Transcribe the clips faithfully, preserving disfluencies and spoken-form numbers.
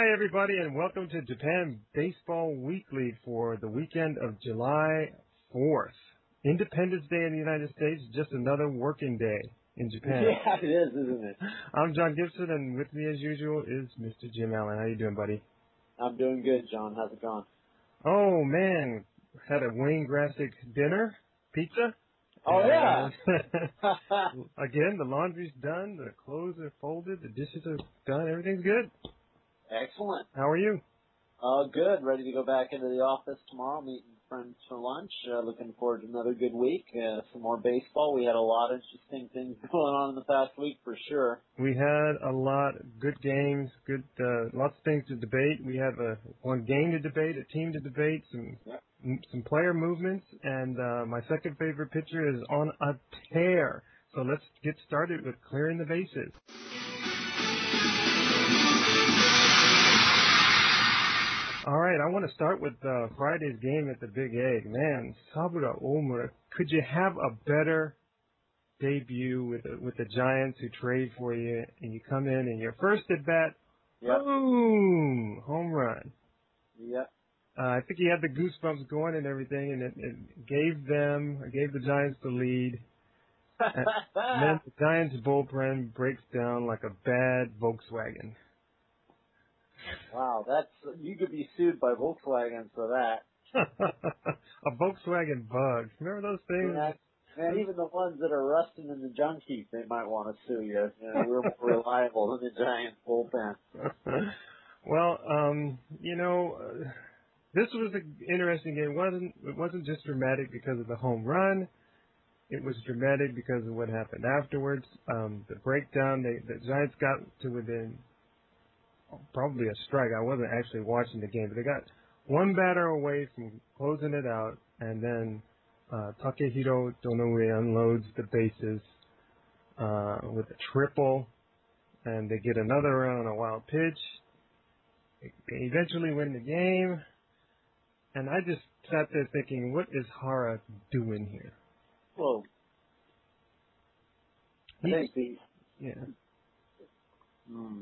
Hi, everybody, and welcome to Japan Baseball Weekly for the weekend of July fourth. Independence Day in the United States, just another working day in Japan. Yeah, it is, isn't it? I'm John Gibson, and with me, as usual, is Mister Jim Allen. How you doing, buddy? I'm doing good, John. How's it going? Oh, man. Had a Wayne Grassick dinner, pizza. Oh, and, yeah. uh, again, the laundry's done, the clothes are folded, the dishes are done, everything's good. Excellent. How are you? Uh, good. Ready to go back into the office tomorrow, meeting friends for lunch. Uh, looking forward to another good week. Uh, some more baseball. We had a lot of interesting things going on in the past week for sure. We had a lot of good games, good, uh, lots of things to debate. We have a one game to debate, a team to debate, some Yep. m- some player movements, and uh, my second favorite pitcher is on a tear. So let's get started with clearing the bases. All right, I want to start with uh, Friday's game at the Big Egg. Man, Saburo Omura, could you have a better debut with the, with the Giants who trade for you, and you come in and your first at bat, Yep. boom, home run. Yep. Uh, I think he had the goosebumps going and everything, and it, it gave them, it gave the Giants the lead. And then the Giants bullpen breaks down like a bad Volkswagen. Wow, that's you could be sued by Volkswagen for that. A Volkswagen bug. Remember those things? Yeah. Man, even the ones that are rusting in the junk heap, they might want to sue you. You know, we're more reliable than the Giants bullpen. Well, um, you know, uh, this was an interesting game. It wasn't, it wasn't just dramatic because of the home run. It was dramatic because of what happened afterwards. Um, the breakdown, they, the Giants got to within probably a strike. I wasn't actually watching the game, but they got one batter away from closing it out, and then uh, Takehiro Donoue unloads the bases uh, with a triple, and they get another run on a wild pitch. They eventually win the game, and I just sat there thinking, what is Hara doing here? Well, I He, think the yeah. hmm,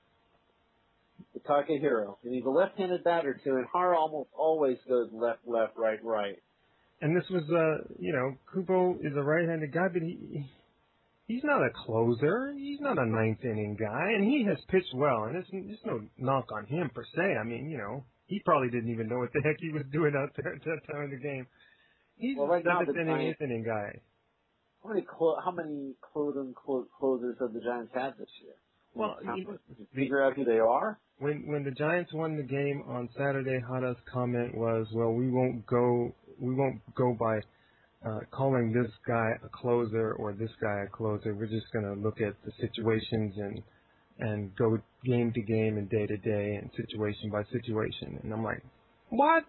the Takehiro, and he's a left-handed batter too, and Hara almost always goes left, left, right, right. And this was, uh, you know, Kubo is a right-handed guy, but he he's not a closer. He's not a ninth-inning guy, and he has pitched well, and there's, there's no knock on him per se. I mean, you know, he probably didn't even know what the heck he was doing out there at that time of the game. He's Well, a right now the seventh-inning, Giants. eighth-inning guy. How many clo- how many closing clo- closers have the Giants had this year? Well, How- you know, Did you the, figure out who they are? when when the Giants won the game on Saturday, Hara's comment was, "Well, we won't go, we won't go by uh, calling this guy a closer or this guy a closer. We're just going to look at the situations and and go game to game and day to day and situation by situation." And I'm like, "What?"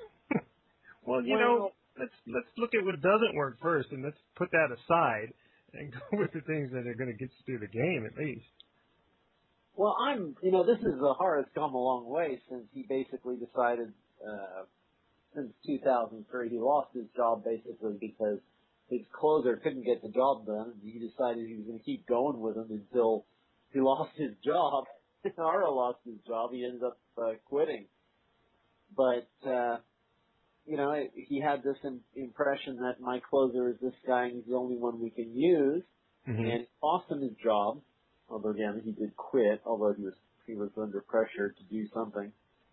Well, you Well, know, let's let's look at what doesn't work first, and let's put that aside and go with the things that are going to get us through the game at least. well, I'm. You know, this is the Hara's come a long way since he basically decided. Uh, since two thousand three, he lost his job basically because his closer couldn't get the job done, and he decided he was going to keep going with him until he lost his job. Hara lost his job. He ended up uh, quitting, but. Uh, You know, he had this in, impression that my closer is this guy and he's the only one we can use, Mm-hmm. and it cost him his job. Although again, he did quit, although he was he was under pressure to do something.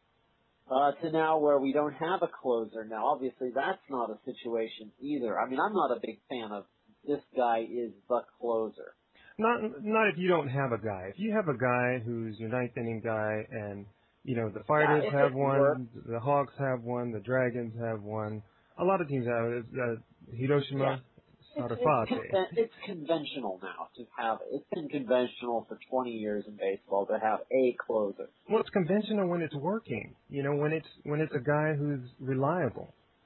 Uh, to now where we don't have a closer. Now, obviously, that's not a situation either. I mean, I'm not a big fan of this guy is the closer. Not not if you don't have a guy. If you have a guy who's your ninth inning guy, and you know the Fighters Yeah, have it one, works. the Hawks have one, the Dragons have one. A lot of teams have it. Uh, Hiroshima, Yeah. It's, it's, Sarafate. conven- it's conventional now to have it. It's been conventional for twenty years in baseball to have a closer. Well, it's conventional when it's working. You know, when it's when it's a guy who's reliable,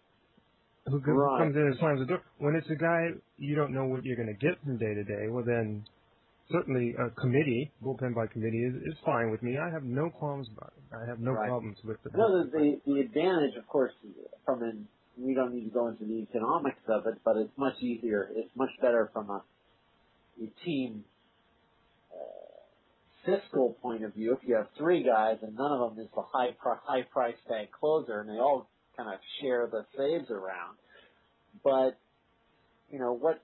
who comes Right. comes in and slams the door. When it's a guy you don't know what you're going to get from day to day, well then certainly a committee, bullpen by committee, is, is fine with me. I have no qualms about it. I have no Right. problems with the No, the, the the advantage, of course, from an we don't need to go into the economics of it, but it's much easier. It's much better from a, a team uh, fiscal point of view, if you have three guys and none of them is the high high price tag closer, and they all kind of share the saves around. But you know what?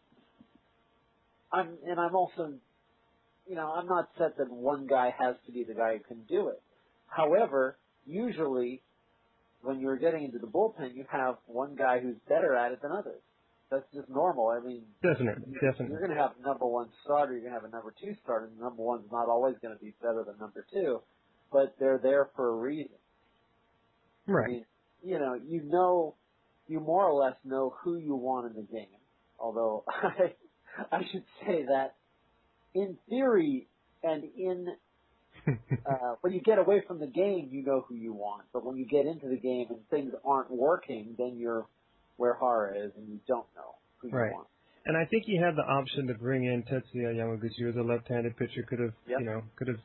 I'm and I'm also, you know, I'm not set that one guy has to be the guy who can do it. However, usually when you're getting into the bullpen, you have one guy who's better at it than others. That's just normal. I mean, definitely, definitely. You're going to have a number one starter. You're going to have a number two starter. And number one's not always going to be better than number two, but they're there for a reason. Right. I mean, you know, you know, you more or less know who you want in the game. Although I, I should say that in theory and in uh, when you get away from the game, you know who you want. But when you get into the game and things aren't working, then you're where Hara is, and you don't know who you right. want. And I think he had the option to bring in Tetsuya Yamaguchi as a left-handed pitcher. Could have, yep. you know, could have.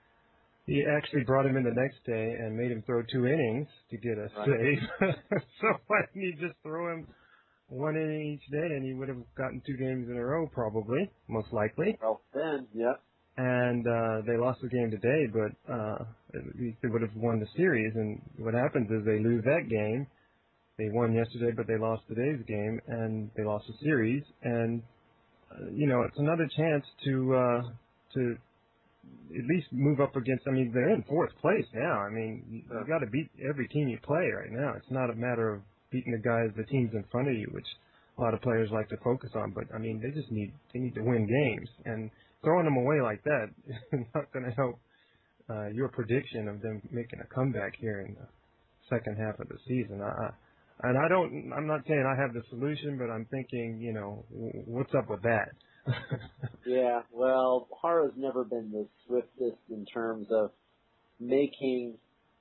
He actually brought him in the next day and made him throw two innings to get a right. save. So why didn't he just throw him one inning each day, and he would have gotten two games in a row, probably, most likely. Well, then, yep. And uh, they lost the game today, but uh, they would have won the series. And what happens is they lose that game. They won yesterday, but they lost today's game, and they lost the series. And uh, you know, it's another chance to uh, to at least move up against. I mean, they're in fourth place now. I mean, you, you got to beat every team you play right now. It's not a matter of beating the guys, the teams in front of you, which a lot of players like to focus on. But I mean, they just need they need to win games, and throwing them away like that is not going to help uh, your prediction of them making a comeback here in the second half of the season. I, And I don't, I'm not saying I have the solution, but I'm thinking, you know, what's up with that? Yeah, well, Hara's never been the swiftest in terms of making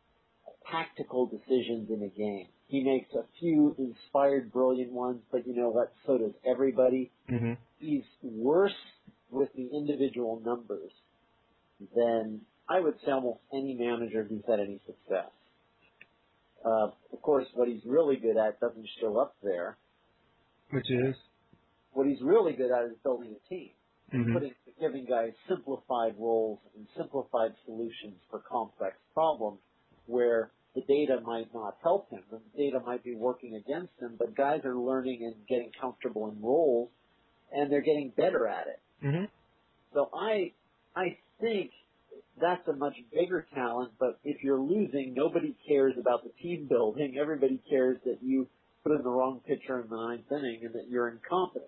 tactical decisions in a game. He makes a few inspired, brilliant ones, but you know what? So does everybody. Mm-hmm. He's worse with the individual numbers than I would say almost any manager who's had any success. Uh, of course, what he's really good at doesn't show up there. Which is? What he's really good at is building a team. Mm-hmm. Putting, giving guys simplified roles and simplified solutions for complex problems where the data might not help him. The data might be working against him, but guys are learning and getting comfortable in roles, and they're getting better at it. Mm-hmm. So I, I think that's a much bigger talent, but if you're losing, nobody cares about the team building. Everybody cares that you put in the wrong pitcher in the ninth inning and that you're incompetent.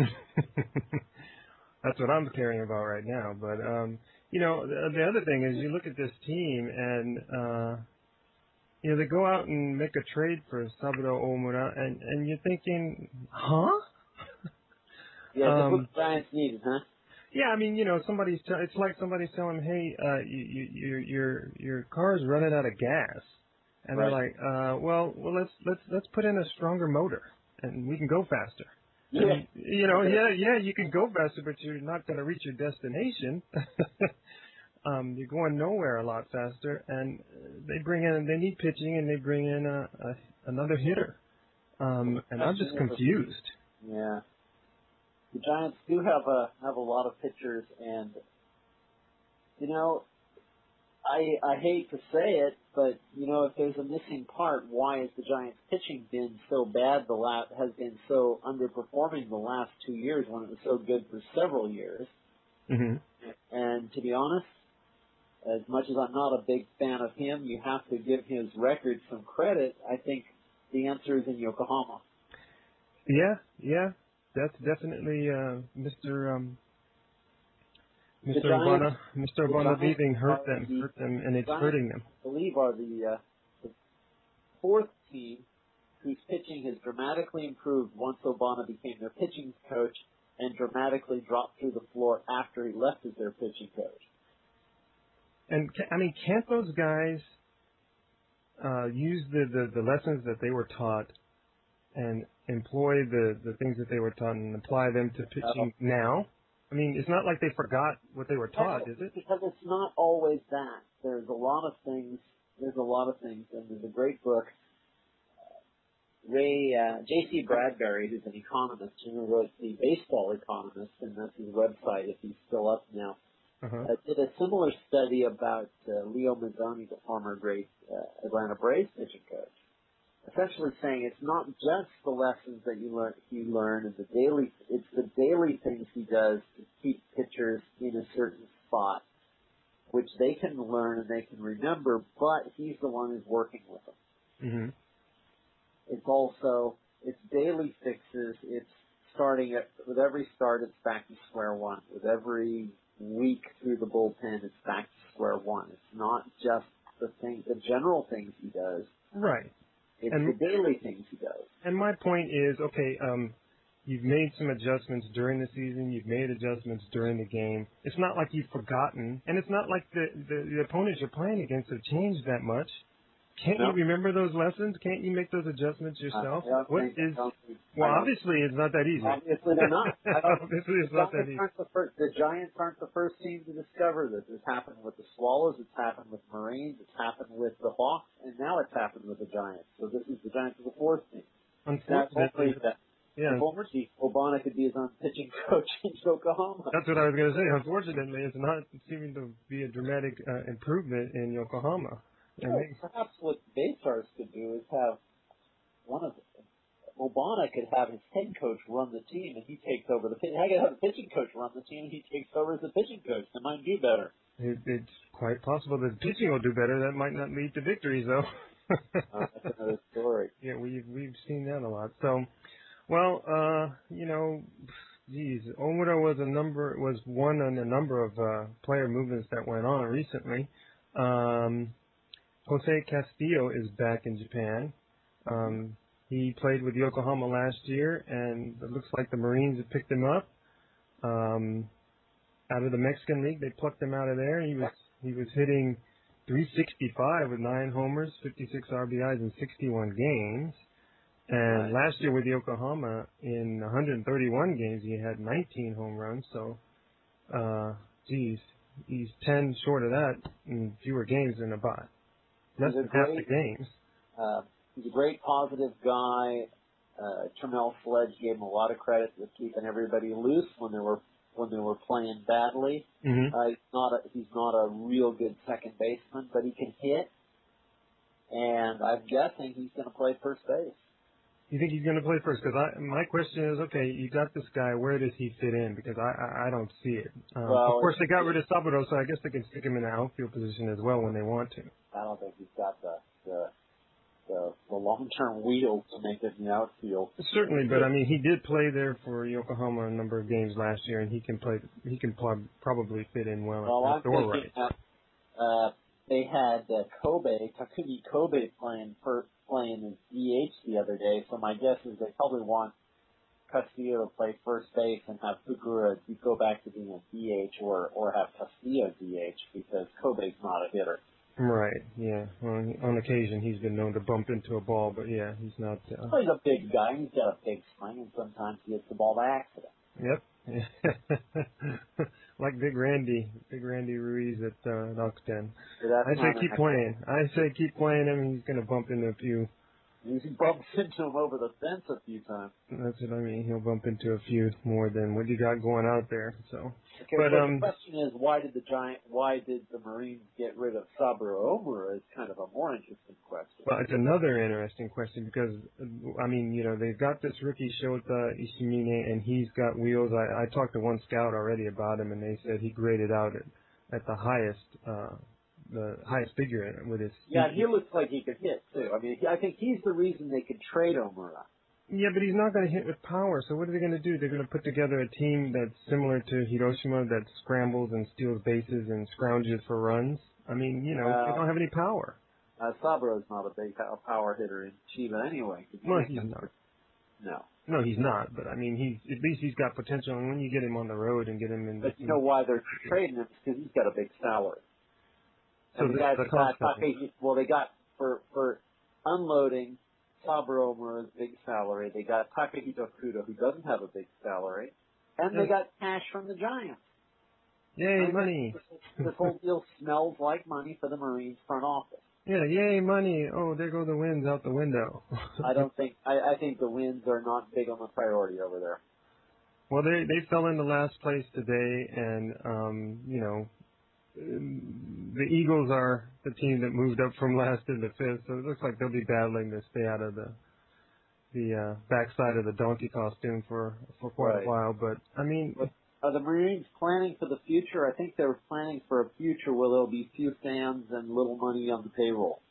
That's what I'm caring about right now. But, um, you know, the, the other thing is you look at this team and, uh, you know, they go out and make a trade for Saburo Omura, and, and you're thinking, huh? Yeah, that's um, what the Giants need, huh? Yeah, I mean, you know, somebody's t- it's like somebody's telling them, hey, uh, you, you, your your your car's running out of gas, and right. they're like, uh, well, well, let's let's let's put in a stronger motor, and we can go faster. Yeah. And, you know, yeah, yeah, you can go faster, but you're not going to reach your destination. um, you're going nowhere a lot faster, and they bring in, they need pitching, and they bring in a, a another hitter, um, and I'm just confused. Yeah. The Giants do have a have a lot of pitchers, and you know, I I hate to say it, but you know, if there's a missing part, why has the Giants pitching been so bad? The last has been so underperforming the last two years when it was so good for several years. Mm-hmm. And to be honest, as much as I'm not a big fan of him, you have to give his record some credit. I think the answer is in Yokohama. Yeah, yeah. That's definitely uh, Mister Um, Mister Obana. Mister Obana leaving hurt them, the, hurt them, and it's Giants, hurting them. I believe are the, uh, the fourth team whose pitching has dramatically improved once Obana became their pitching coach, and dramatically dropped through the floor after he left as their pitching coach. And I mean, can't those guys uh, use the, the the lessons that they were taught and employ the, the things that they were taught and apply them to pitching uh, now? I mean, it's not like they forgot what they were taught, no, is it? Because it's not always that. There's a lot of things, there's a lot of things, and there's a great book. Ray, uh, J C Bradbury, who's an economist, who wrote The Baseball Economist, and that's his website if he's still up now. uh-huh. uh, did a similar study about uh, Leo Mazzoni, the former great uh, Atlanta Braves pitching coach, essentially saying it's not just the lessons that you learn, you learn and the daily, it's the daily things he does to keep pitchers in a certain spot, which they can learn and they can remember, but he's the one who's working with them. Mm-hmm. It's also, it's daily fixes, it's starting at, with every start it's back to square one. With every week through the bullpen it's back to square one. It's not just the thing, the general things he does. Right. It's and, the daily things he does. And my point is, okay, um, you've made some adjustments during the season. You've made adjustments during the game. It's not like you've forgotten, and it's not like the, the, the opponents you're playing against have changed that much. Can't no. you remember those lessons? Can't you make those adjustments yourself? Uh, what is? Well, obviously it's not that easy. Obviously they're not. obviously it's not that easy. The, first, the Giants aren't the first team to discover this. It's happened with the Swallows. It's happened with Marines. It's happened with the Hawks, and now it's happened with the Giants. So this is the Giants are the fourth team. Unfortunately, that, yeah. Former chief Obama could be his own pitching coach in Yokohama. That's what I was going to say. Unfortunately, it's not seeming to be a dramatic uh, improvement in Yokohama. Well, perhaps what Baystars could do is have one of Obama could have his head coach run the team, and he takes over the pitching. I could have the pitching coach run the team, and he takes over as the pitching coach. That might do better. It, it's quite possible that pitching will do better. That might not lead to victories, though. uh, that's another story. Yeah, we've we've seen that a lot. So, well, uh, you know, geez, Omura was a number was one on a number of uh, player movements that went on recently. Um, Jose Castillo is back in Japan. Um, he played with Yokohama last year, and it looks like the Marines have picked him up. Um, out of the Mexican League, they plucked him out of there. He was he was hitting three sixty-five with nine homers, fifty-six R B Is in sixty-one games. And last year with Yokohama, in one hundred thirty-one games, he had nineteen home runs. So, uh, geez, he's ten short of that in fewer games than about less than half the games. Uh, he's a great positive guy. Uh, Tremel Sledge gave him a lot of credit for keeping everybody loose when they were when they were playing badly. Mm-hmm. Uh, he's not a, he's not a real good second baseman, but he can hit. And I'm guessing he's going to play first base. You think he's going to play first? Because my question is, okay, you got this guy. Where does he fit in? Because I I, I don't see it. Um, well, of course, they got rid of Saburo, so I guess they can stick him in the outfield position as well when they want to. I don't think he's got the the the, the long-term wheels to make it in the outfield. Certainly, but I mean, he did play there for Yokohama a number of games last year, and he can play. He can pl- probably fit in well, well at I'm the door right. That, uh, they had uh, Kobe Takumi Kobe playing for playing as D H the other day, so my guess is they probably want Castillo to play first base and have Fukura go back to being a D H, or or have Castillo D H because Kobe's not a hitter. Right, yeah. Well, on occasion, he's been known to bump into a ball, but yeah, he's not... Uh... Well, he's a big guy. He's got a big swing, and sometimes he hits the ball by accident. Yep. Like Big Randy, Big Randy Ruiz at uh, Knoxton. So I say keep playing. I say keep playing him. He's going to bump into a few... He bumps into him over the fence a few times. That's what I mean. He'll bump into a few more than what you got going out there. So, okay, but so um, the question is, why did the Giant? Why did the Marines get rid of Saburo Omura? Is kind of a more interesting question. Well, it's another interesting question because I mean, you know, they've got this rookie Shota Ishimine, and he's got wheels. I, I talked to one scout already about him, and they said he graded out at, at the highest. Uh, the highest figure with his... Yeah, he looks like he could hit, too. I mean, I think he's the reason they could trade Omura. Yeah, but he's not going to hit with power, so what are they going to do? They're going to put together a team that's similar to Hiroshima that scrambles and steals bases and scrounges for runs? I mean, you know, uh, they don't have any power. Uh, Saburo's not a big power hitter in Chiba anyway. Well, he's not. No. No, he's not, but I mean, he's at least he's got potential, and when you get him on the road and get him in... But you know why they're trading him? It's because he's got a big salary. So the guys got Take, well, they got for for unloading Saburo Omura's big salary. They got Takehito Kudo, who doesn't have a big salary, and yeah. they got cash from the Giants. Yay, I mean, money! This, this whole deal smells like money for the Marines front office. Yeah, yay, money! Oh, there go the wins out the window. I don't think I, I think the wins are not big on the priority over there. Well, they they fell into last place today, and um, you know, the Eagles are the team that moved up from last into fifth, so it looks like they'll be battling to stay out of the the uh, backside of the donkey costume for for quite Right. a while. But I mean, But are the Marines planning for the future? I think they're planning for a future where there'll be few fans and little money on the payroll.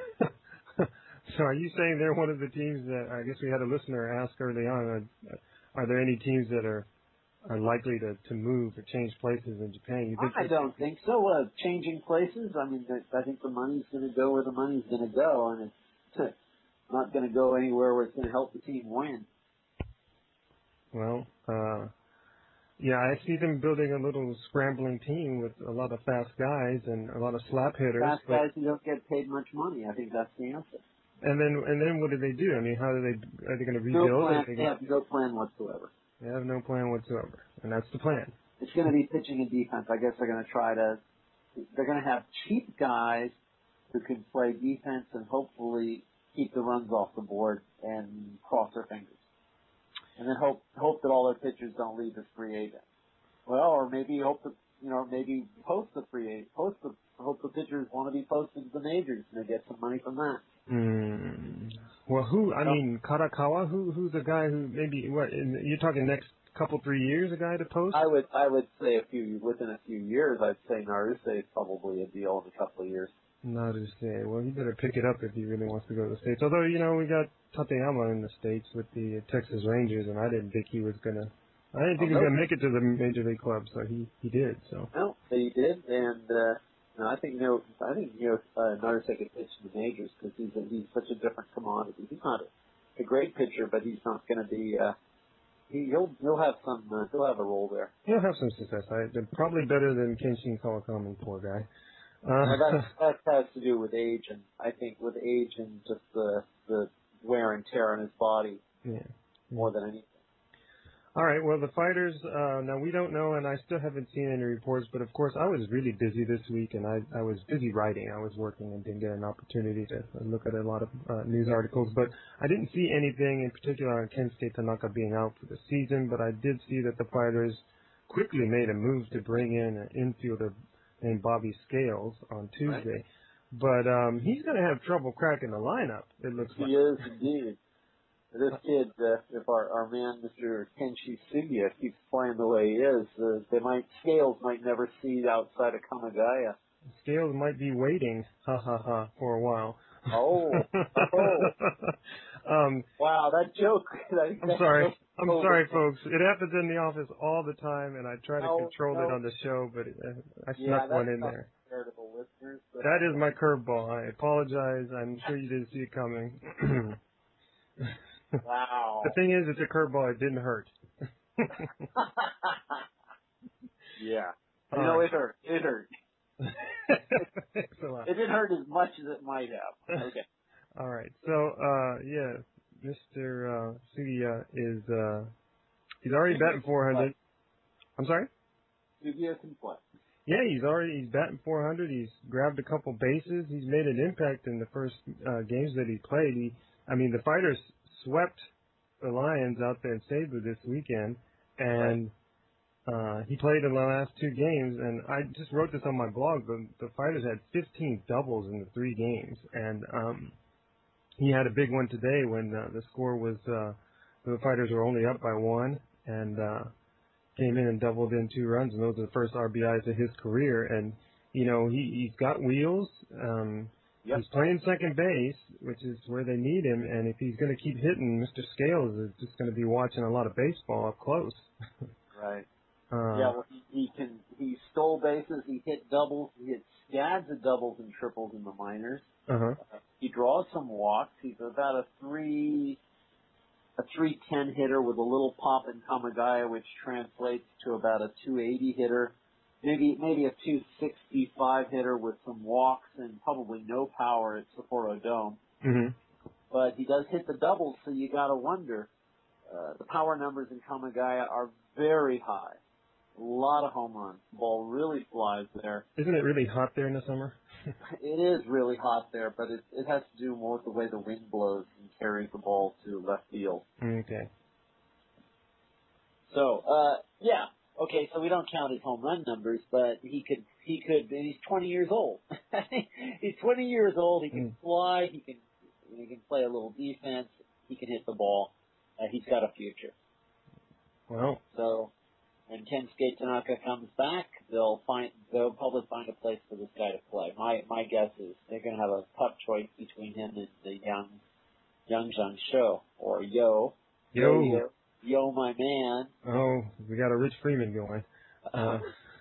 so are you saying they're one of the teams that I guess we had a listener ask early on? Are, are there any teams that are are likely to, to move or change places in Japan? You think I don't think so. Uh, changing places. I mean, I think the money's going to go where the money's going to go, and it's not going to go anywhere where it's going to help the team win. Well, uh, yeah, I see them building a little scrambling team with a lot of fast guys and a lot of slap hitters. Fast but, guys who don't get paid much money. I think that's the answer. And then, and then, what do they do? I mean, how do they? Are they going to No rebuild? plan. They, They have no plan whatsoever. they have no plan whatsoever, and that's the plan. It's going to be pitching and defense. I guess they're going to try to. They're going to have cheap guys who can play defense and hopefully keep the runs off the board and cross their fingers. And then hope hope that all their pitchers don't leave as free agents. Well, or maybe hope that you know maybe post the free agent, post the hope the pitchers want to be posted to the majors and they get some money from that. Mm. Well, who? I mean, Karakawa. Who? Who's the guy who maybe? What? In, you're talking next couple three years? A guy to post? I would I would say a few within a few years. I'd say Naruse is probably a deal in a couple of years. Not to say. Well, he better pick it up if he really wants to go to the States. Although, you know, we got Tateyama in the States with the Texas Rangers, and I didn't think he was gonna. I didn't think oh, he was no. gonna make it to the major league club, so he he did. So. No, he did, and uh, no, I think you know, I think you know, uh, Naruse could pitch in the majors because he's a, he's such a different commodity. He's not a, a great pitcher, but he's not going to be. Uh, he, he'll he'll have some. Uh, he'll have a role there. He'll have some success. I, probably better than Kenshin Kawakami, poor guy. Uh, Now that that has to do with age, and I think with age and just the the wear and tear on his body yeah. more than anything. All right. Well, the fighters. Uh, now we don't know, and I still haven't seen any reports. But of course, I was really busy this week, and I I was busy writing. I was working and didn't get an opportunity to look at a lot of uh, news articles. But I didn't see anything in particular on Kensuke Tanaka being out for the season. But I did see that the fighters quickly made a move to bring in an infielder named Bobby Scales on Tuesday. Right. But um, he's going to have trouble cracking the lineup. It looks like. He is indeed. This kid, uh, if our, our man, Mister Kenshi Sugiya, keeps playing the way he is, uh, they might, Scales might never see outside of Kamagaya. Scales might be waiting, ha ha ha, for a while. Oh, oh. um, Wow, that joke. That, I'm that sorry. joke I'm over. sorry, folks. It happens in the office all the time, and I try to No, control no. it on the show, but it, uh, I Yeah, snuck that's one in not there. fair to the listeners. But That is my curveball. I apologize. I'm sure you didn't see it coming. wow. The thing is, it's a curveball. It didn't hurt. yeah. All You know, right. it hurt. It hurt. Thanks a lot. It didn't hurt as much as it might have. Okay. All right. So, uh, yeah, Mister Uh, Sugiya is, uh, he's already batting four hundred. I'm sorry? Sugiya can play. Yeah, he's already, he's batting four hundred. He's grabbed a couple bases. He's made an impact in the first uh, games that he played. He, I mean, the fighters swept the Lions out there in Cebu this weekend, and uh, he played in the last two games, and I just wrote this on my blog. The, the fighters had fifteen doubles in the three games, and um, he had a big one today when uh, the score was, uh, the fighters were only up by one, and uh, came in and doubled in two runs, and those are the first R B Is of his career. And, you know, he, he's got wheels. Um, Yep. He's playing second base, which is where they need him, and if he's going to keep hitting, Mister Scales is just going to be watching a lot of baseball up close. Right. uh, Yeah, well, he, he can, he stole bases, he hit doubles, he hit scads of doubles and triples in the minors. uh-huh. Uh, he draws some walks. He's about a three, a three ten hitter with a little pop in Kamagaya, which translates to about a two eighty hitter. Maybe maybe a two sixty-five hitter with some walks and probably no power at Sapporo Dome. Mm-hmm. But he does hit the doubles, so you got to wonder. Uh, the power numbers in Kamagaya are very high. A lot of home runs. The ball really flies there. Isn't it really hot there in the summer? It is really hot there, but it, it has to do more with the way the wind blows and carries the ball to left field. Okay. So, uh, yeah. Okay, so we don't count his home run numbers, but he could, he could, and he's twenty years old. He's twenty years old, he can mm. fly, he can, he can play a little defense, he can hit the ball. Uh, he's got a future. Well. So, when Kensuke Tanaka comes back, they'll find, they'll probably find a place for this guy to play. My, my guess is they're going to have a tough choice between him and the young, young Zhang Shou, or Yo. Yo. Yo. Yo, my man. Oh, we got a Rich Freeman going. Uh,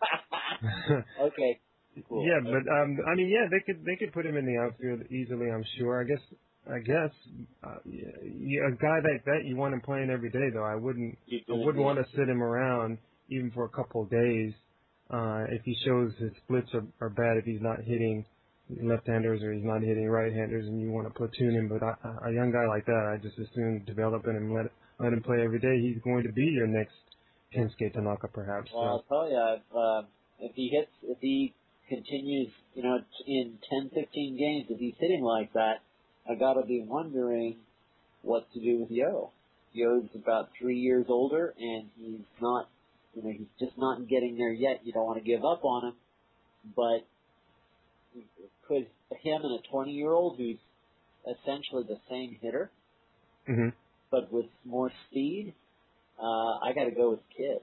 okay. Cool. Yeah, but um, I mean, yeah, they could they could put him in the outfield easily. I'm sure. I guess I guess uh, yeah, a guy like that you want him playing every day, though. I wouldn't I wouldn't want to sit him around even for a couple of days uh, if he shows his splits are, are bad. If he's not hitting left-handers or he's not hitting right-handers, and you want to platoon him. But I, a young guy like that, I just assume develop him and let let him play every day. He's going to be your next Kensuke Tanaka, perhaps. Well, I'll tell you, if, uh, if he hits, if he continues, you know, in ten, fifteen games, if he's hitting like that, I got to be wondering what to do with Yo. Yo's about three years older, and he's not, you know, he's just not getting there yet. You don't want to give up on him, but could him and a twenty-year-old who's essentially the same hitter, mm-hmm. but with more speed, uh, I got to go with Kid.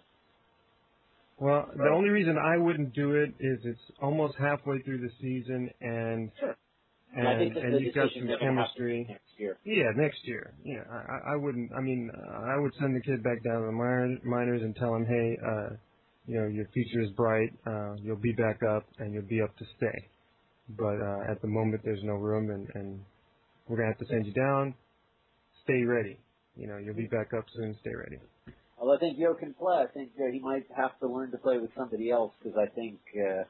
Well, the only reason I wouldn't do it is it's almost halfway through the season, and sure. and, I think and you've got some chemistry. Next year. Yeah, next year. Yeah, I, I wouldn't. I mean, uh, I would send the kid back down to the minor, minors and tell him, hey, uh, you know, your future is bright. Uh, you'll be back up, and you'll be up to stay. But uh, at the moment, there's no room, and, and we're gonna have to send you down. Stay ready. You know, you'll be back up soon. Stay ready. Well, I think Yo can play. I think uh, he might have to learn to play with somebody else because I think uh,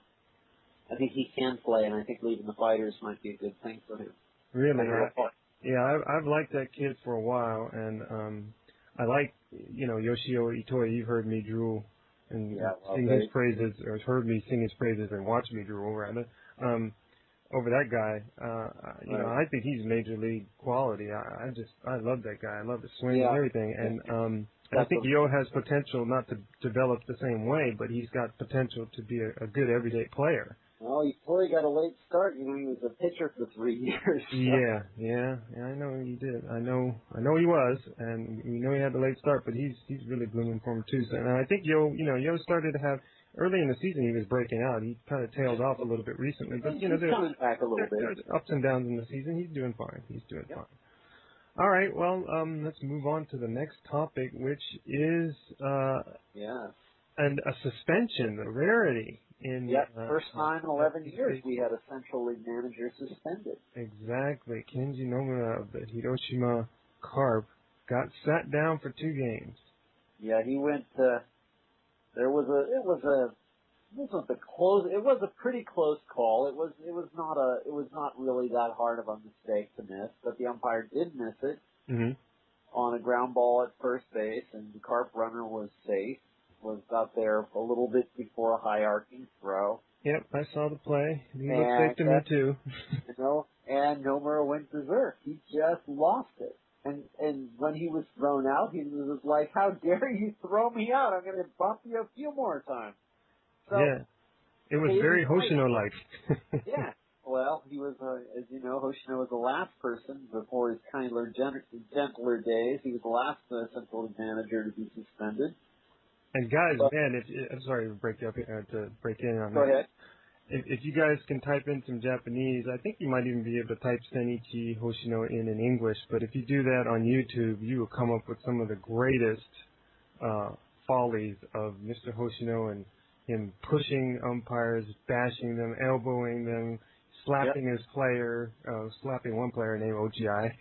I think he can play, and I think leaving the fighters might be a good thing for him. Really? I, yeah, I've, I've liked that kid for a while, and um, I like, you know, Yoshio Itoi. You've heard me drool and yeah, well, sing they, his praises, or heard me sing his praises and watch me drool, rather. Um, over that guy, uh, you right. know, I think he's major league quality. I, I just, I love that guy. I love his swing yeah. and everything, and um. And I think Yo has potential not to develop the same way, but he's got potential to be a, a good everyday player. Well, before he got a late start, you know, he was a pitcher for three years. So. Yeah, yeah, yeah. I know he did. I know, I know he was, and we know he had the late start, but he's he's really blooming for him too. So, and I think Yo, you know, Yo started to have early in the season he was breaking out. He kind of tailed off a little bit recently, but you know, he's coming back a little bit. There's ups and downs in the season. He's doing fine. He's doing yep. fine. All right, well, um, let's move on to the next topic, which is uh, yeah, and a suspension, a rarity in. Yep, uh, first time in eleven years we had a Central League manager suspended. Exactly, Kenji Nomura of the Hiroshima Carp got sat down for two games. Yeah, he went. Uh, there was a. It was a. This was a close. It was a pretty close call. It was. It was not a. It was not really that hard of a mistake to miss, but the umpire did miss it mm-hmm. on a ground ball at first base, and the Carp runner was safe. Was out there a little bit before a high arcing throw. Yep, I saw the play. He and looked safe to me too. You know, and Nomura went berserk. He just lost it. And and when he was thrown out, he was like, "How dare you throw me out? I'm going to bump you a few more times." So, yeah, it was very Hoshino-like. Yeah, well, he was, uh, as you know, Hoshino was the last person before his kinder, gentler days. He was the last uh, Central League manager to be suspended. And guys, but, man, if I'm sorry to break up uh, to break in on go that. ahead. If, if you guys can type in some Japanese, I think you might even be able to type Senichi Hoshino in in English. But if you do that on YouTube, you will come up with some of the greatest uh, follies of Mister Hoshino and him pushing umpires, bashing them, elbowing them, slapping yep. his player, uh, slapping one player named O G I.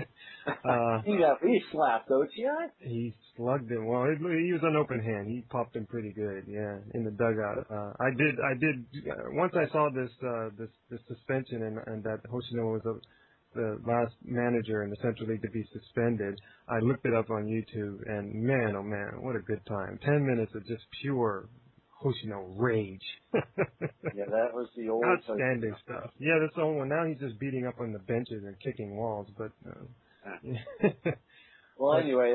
uh, he, got, he slapped O G I? He slugged him. Well, it, he was an open hand. He popped him pretty good, yeah, in the dugout. Uh, I did, I did, uh, once I saw this, uh, this, this suspension and, and that Hoshino was a, the last manager in the Central League to be suspended, I looked it up on YouTube, and man, oh man, what a good time. Ten minutes of just pure Hoshino rage. Yeah, that was the old outstanding Hoshino stuff. Yeah, that's the old one. Now he's just beating up on the benches and kicking walls, but uh, yeah. Well, but, anyway,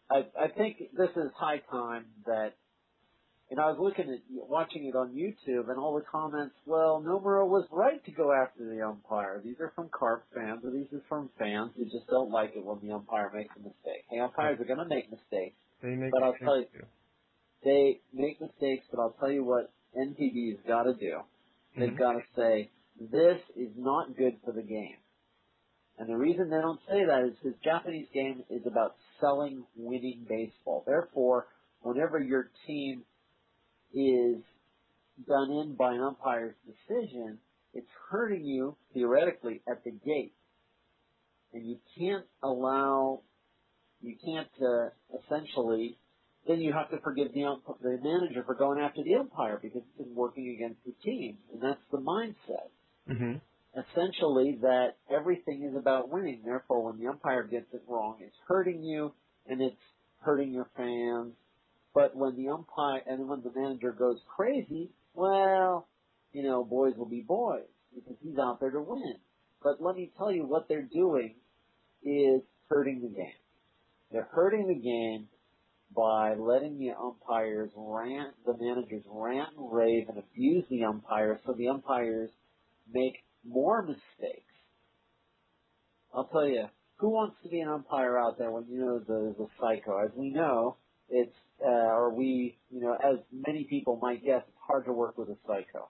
I, I think this is high time that, and I was looking at, watching it on YouTube, and all the comments, well, Nomura was right to go after the umpire. These are from Carp fans, or these are from fans who just don't like it when the umpire makes a mistake. Hey, umpires are going to make mistakes, They make but I'll tell you, too. they make mistakes, but I'll tell you what N P B's got to do. They've Mm-hmm. got to say, this is not good for the game. And the reason they don't say that is because Japanese game is about selling winning baseball. Therefore, whenever your team is done in by an umpire's decision, it's hurting you, theoretically, at the gate. And you can't allow, you can't uh, essentially, then you have to forgive the, ump- the manager for going after the umpire because it's working against the team. And that's the mindset. Mm-hmm. Essentially, that everything is about winning. Therefore, when the umpire gets it wrong, it's hurting you and it's hurting your fans. But when the umpire and when the manager goes crazy, well, you know, boys will be boys because he's out there to win. But let me tell you, what they're doing is hurting the game. They're hurting the game by letting the umpires rant, the managers rant and rave and abuse the umpires, so the umpires make more mistakes. I'll tell you, who wants to be an umpire out there when you know there's a psycho? As we know, it's, uh, or we, you know, as many people might guess, it's hard to work with a psycho.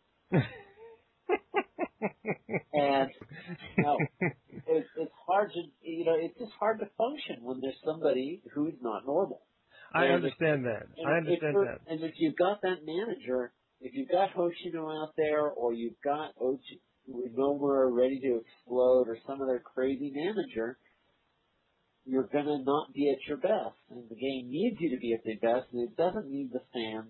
And, you know, it, it's hard to, you know, it's just hard to function when there's somebody who's not normal. I And understand if, that. and I if understand you're- that. And if you've got that manager, if you've got Hoshino out there, or you've got Ochi, Nomura ready to explode, or some other crazy manager, you're going to not be at your best. And the game needs you to be at your best, and it doesn't need the fans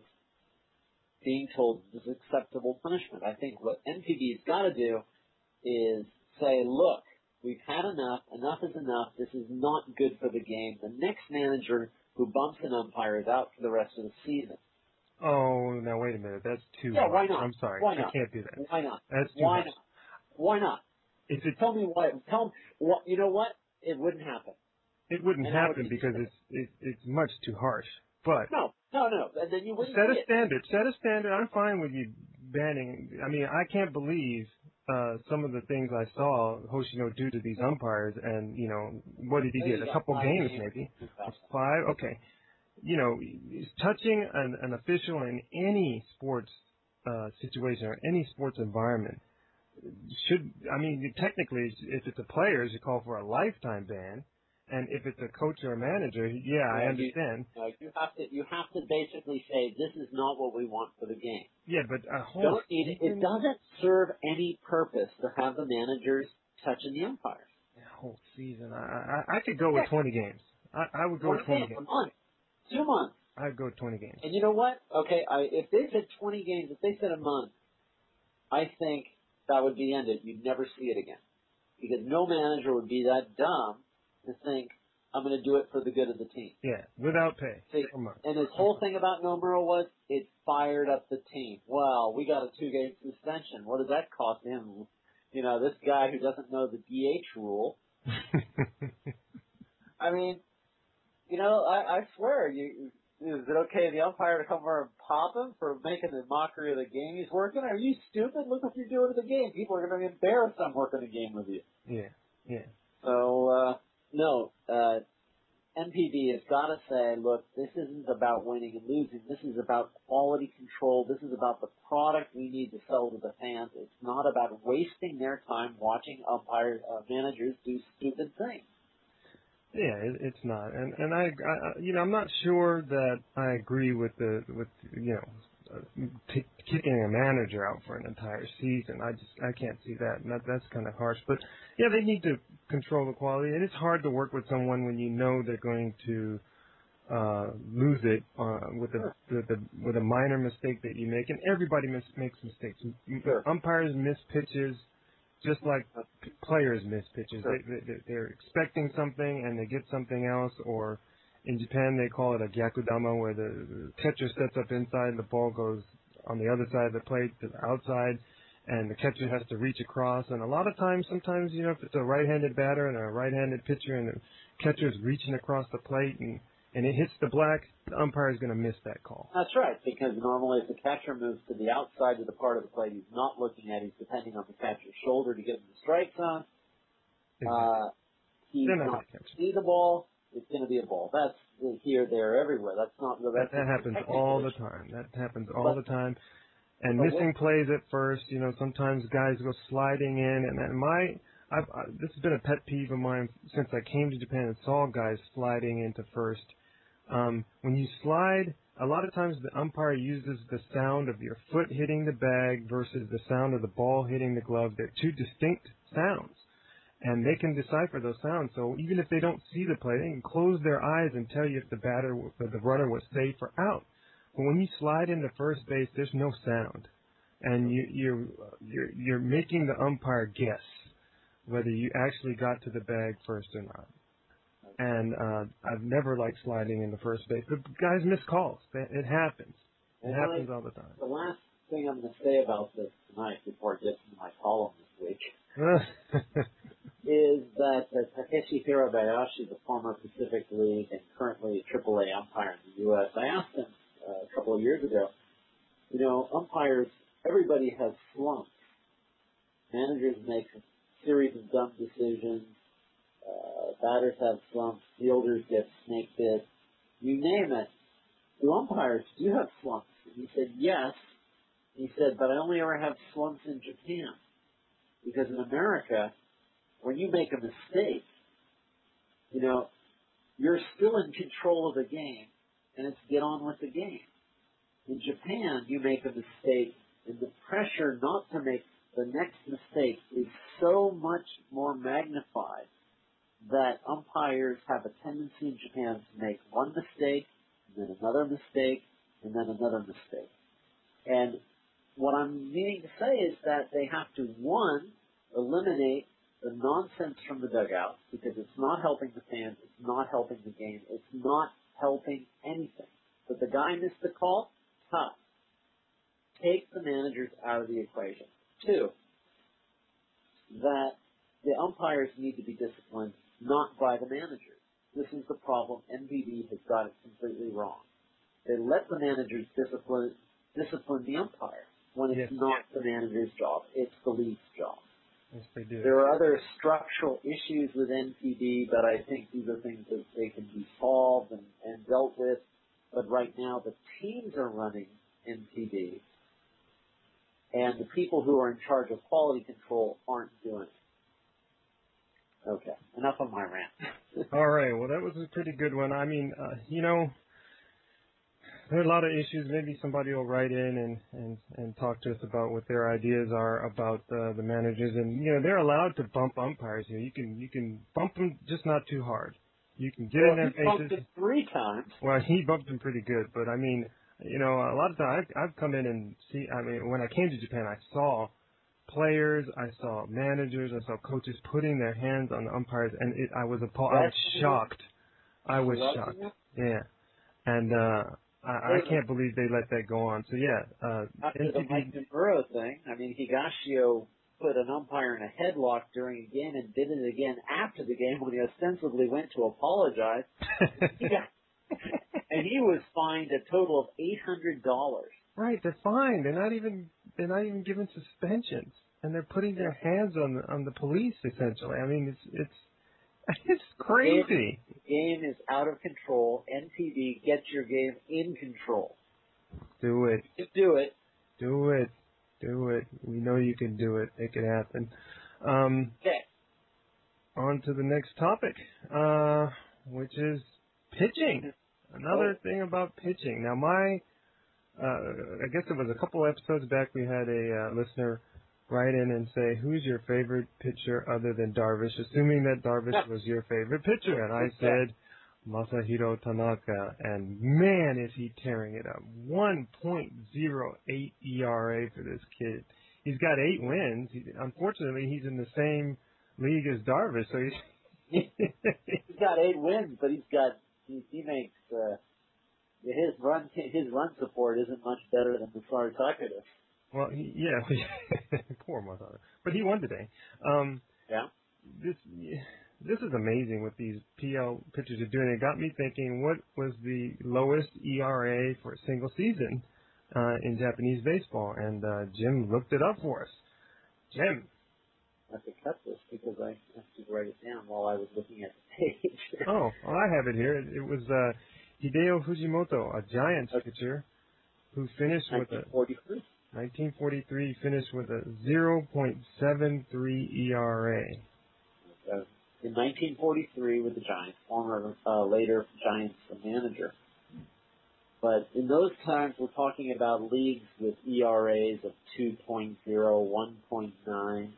being told this is acceptable punishment. I think what N P B's got to do is say, look, we've had enough. Enough is enough. This is not good for the game. The next manager who bumps an umpire is out for the rest of the season. Oh, now wait a minute. That's too Yeah, much. why not? I'm sorry. Why I not? can't do that. Why not? That's too Why much. not? Why not? If it, Tell me why. Tell me what. You know what? It wouldn't happen. it wouldn't And I would happen be because stupid. it's it, it's much too harsh. But No, no, no. And then you wouldn't set a see it. standard. Set a standard. I'm fine with you banning. I mean, I can't believe uh some of the things I saw Hoshino do to these umpires. And you know, what did he Oh, you get? A got couple five games, games. maybe. You got that. Five. Okay. You know, touching an, an official in any sports uh situation or any sports environment should, I mean, technically, if it's a player, you call for a lifetime ban, and if it's a coach or a manager, yeah, I No, understand. You, no, you have to. You have to basically say this is not what we want for the game. Yeah, but a whole Don't need it. It season, doesn't serve any purpose to have the managers touching the umpires. a whole season. I, I I could go with Yeah. twenty games. I, I would go with twenty games, a games. month, two months. I'd go with twenty games. And you know what? Okay, I, if they said twenty games, if they said a month, I think that would be ended. You'd never see it again. Because no manager would be that dumb to think, I'm going to do it for the good of the team. Yeah, without pay. See, For a month. and his whole thing about Nomura was, it fired up the team. Well, we got a two-game suspension. What did that cost him? You know, this guy who doesn't know the D H rule. I mean, you know, I, I swear, you, is it okay the umpire to come over and pop him for making a mockery of the game he's working? Are you stupid? Look what you're doing to the game. People are going to be embarrassed I'm working a game with you. Yeah, yeah. So, uh, no, uh, N P B has got to say, look, this isn't about winning and losing. This is about quality control. This is about the product we need to sell to the fans. It's not about wasting their time watching umpires, uh, managers do stupid things. Yeah, it, it's not, and and I, I, you know, I'm not sure that I agree with the with you know, uh, t- kicking a manager out for an entire season. I just I can't see that, and that that's kind of harsh. But yeah, they need to control the quality, and it's hard to work with someone when you know they're going to uh lose it uh, with a with a with a minor mistake that you make, and everybody mis- makes mistakes. Sure. Umpires miss pitches. Just like p- players miss pitches, Sure. they, they, they're expecting something and they get something else. Or in Japan, they call it a gyakudama, where the, the catcher sets up inside and the ball goes on the other side of the plate to the outside, and the catcher has to reach across. And a lot of times, sometimes, you know, if it's a right-handed batter and a right-handed pitcher, and the catcher's reaching across the plate, and and it hits the black, the umpire is going to miss that call. That's right, because normally if the catcher moves to the outside of the part of the plate he's not looking at, he's depending on the catcher's shoulder to get him the strike zone. Exactly. Uh, he's They're not not going to catch it. see the ball, it's going to be a ball. That's here, there, everywhere. That's not the That, that happens all the time. That happens all but, the time. And but missing what, plays at first, you know, sometimes guys go sliding in, and, and my, I've, I, this has been a pet peeve of mine since I came to Japan and saw guys sliding into first. Um, when you slide, a lot of times the umpire uses the sound of your foot hitting the bag versus the sound of the ball hitting the glove. They're two distinct sounds, and they can decipher those sounds. So even if they don't see the play, they can close their eyes and tell you if the batter, if the runner was safe or out. But when you slide into first base, there's no sound, and you, you're you're you're making the umpire guess whether you actually got to the bag first or not. And uh, I've never liked sliding into first base, but guys miss calls. It happens. It happens all the time. The last thing I'm going to say about this tonight, before I get to my column this week, is that uh, Takeshi Hirabayashi, the former Pacific League and currently triple A umpire in the U S, I asked him uh, a couple of years ago, you know, umpires, everybody has slumps. Managers make a series of dumb decisions. Uh, batters have slumps. Fielders get snake bit. You name it. Do umpires do you have slumps? And he said, yes. He said, but I only ever have slumps in Japan. Because in America, when you make a mistake, you know, you're still in control of the game, and it's get on with the game. In Japan, you make a mistake, and the pressure not to make the next mistake is so much more magnified that umpires have a tendency in Japan to make one mistake, and then another mistake, and then another mistake. And what I'm meaning to say is that they have to, one, eliminate the nonsense from the dugout, because it's not helping the fans, it's not helping the game, it's not helping anything. But the guy missed the call, tough. Take the managers out of the equation. Two, that the umpires need to be disciplined, not by the managers. This is the problem. N P B has got it completely wrong. They let the managers discipline discipline the umpire when it's yes. not the manager's job. It's the league's job. Yes, they do. There are other structural issues with N P B, but I think these are things that they can be solved and, and dealt with. But right now, the teams are running N P B, and the people who are in charge of quality control aren't doing it. Okay, enough of my rant. All right, well, that was a pretty good one. I mean, uh, you know, there are a lot of issues. Maybe somebody will write in and, and, and talk to us about what their ideas are about uh, the managers. And, you know, they're allowed to bump umpires here. You can you can bump them, just not too hard. You can get well, in their he faces. bumped it three times. Well, he bumped them pretty good. But, I mean, you know, a lot of times I've, I've come in and see, I mean, when I came to Japan, I saw players, I saw managers, I saw coaches putting their hands on the umpires, and it, I was appalled. I was shocked. I was shocked. Yeah. And, uh, I, I can't believe they let that go on. So yeah, uh, after N P B, the Mike Nomura thing, I mean, Higashio put an umpire in a headlock during a game and did it again after the game when he ostensibly went to apologize. he got, and he was fined a total of eight hundred dollars. Right, they're fined. They're not even they're not even given suspensions, and they're putting their hands on the on the police essentially. I mean, it's it's it's crazy. The game is out of control. N P B, get your game in control. Do it. You do it. Do it. Do it. We know you can do it. Make it happen. Um, okay. On to the next topic, uh, which is pitching. Another oh. thing about pitching. Now, my, uh, I guess it was a couple episodes back we had a uh, listener write in and say, who's your favorite pitcher other than Darvish, assuming that Darvish was your favorite pitcher. And I said, Masahiro Tanaka, and man, is he tearing it up. one point oh eight E R A for this kid. He's got eight wins. He, unfortunately, he's in the same league as Darvish, so he's... he's got eight wins, but he's got, he, he makes, uh, his run, his run support isn't much better than Masaru Takeda. Well, he, yeah, poor Masaru. But he won today. Um, yeah. This, this is amazing what these P L pitchers are doing. It got me thinking, what was the lowest E R A for a single season uh, in Japanese baseball? And uh, Jim looked it up for us. Jim. I have to cut this because I have to write it down while I was looking at the page. oh, well, I have it here. It, it was uh, Hideo Fujimoto, a Giants okay. pitcher, who finished with a nineteen forty-three. nineteen forty-three finished with a zero point seven three E R A. Uh, in nineteen forty-three with the Giants, former uh, later Giants manager. But in those times, we're talking about leagues with E R As of two point oh, one point nine.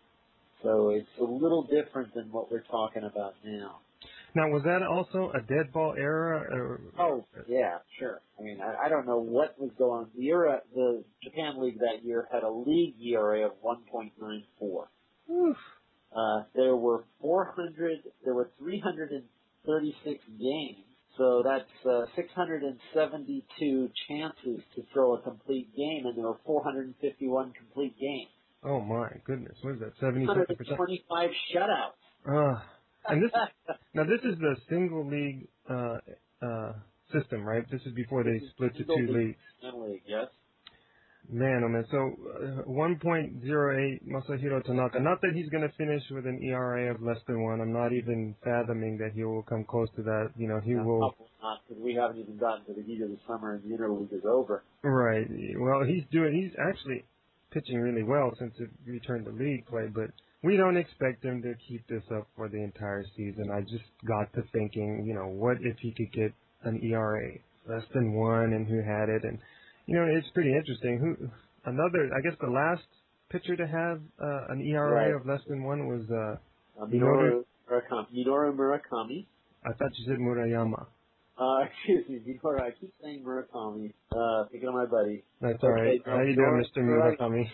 So it's a little different than what we're talking about now. Now, was that also a dead ball era? Or... Oh, yeah, sure. I mean, I, I don't know what was going on. The era, the Japan League that year had a league E R A of one point nine four. Oof. Uh, there were four hundred, there were three hundred thirty-six games. So that's uh, six hundred seventy-two chances to throw a complete game, and there were four hundred fifty-one complete games. Oh my goodness, what is that? Seventy one hundred twenty-five shutouts. Uh, and this now this is the single league uh, uh, system, right? This is before they split to two leagues. League, yes. Man, oh man. So uh, one point oh eight Masahiro Tanaka. Not that he's going to finish with an E R A of less than one. I'm not even fathoming that he will come close to that. You know, he no, will. Not because we haven't even gotten to the heat of the summer, and the interleague is over. Right. Well, he's doing. He's actually pitching really well since it returned to league play, but we don't expect him to keep this up for the entire season. I just got to thinking, you know, what if he could get an E R A less than one, and who had it? And you know, it's pretty interesting. Who another? I guess the last pitcher to have uh, an E R A right. of less than one was uh, uh, Minoru Murakami. Minoru Murakami. I thought you said Murayama. Uh, excuse me, Minoru. I keep saying Murakami. Uh, thinking of my buddy. That's okay, all right. so How you doing, Mister Murakami?